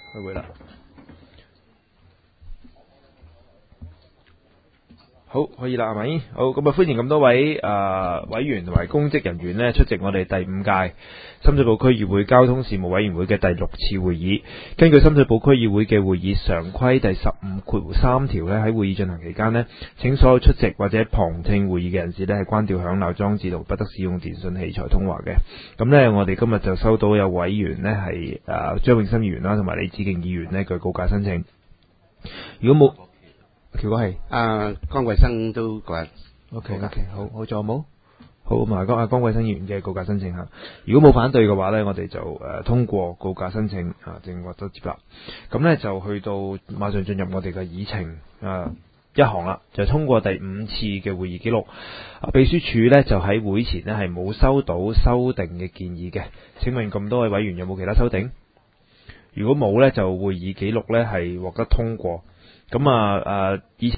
開會啦。好，可以啦，係咪？好，咁啊，歡迎咁多位委員同埋公職人員呢出席我哋第5屆深水埗區議會交通事務委員會嘅第6次會議。根據深水埗區議會嘅會議常規第15.3條呢，喺會議進行期間呢，請所有出席或者旁聽會議嘅人士呢係關掉響鬧裝置同不得使用電訊器材通話嘅。咁呢，我哋今日就收到有委員呢係張永新議員啦，同埋李梓敬議員呢嘅告解申請。如果冇喬哥係江貴生都個人 OK， 好，仲有冇？好，咁啊，江貴生議員嘅告解申請吓，如果冇反對嘅話呢，我哋就通過告解申請正獲得接納。咁呢，就去到馬上進入我哋嘅議程一項啦，就通過第5次嘅會議記錄。秘書處呢，就喺會前呢係冇收到修訂嘅建議嘅。請問咁多位委員有冇其他修訂？如果冇呢，就會議記錄呢係獲得通過。咁議程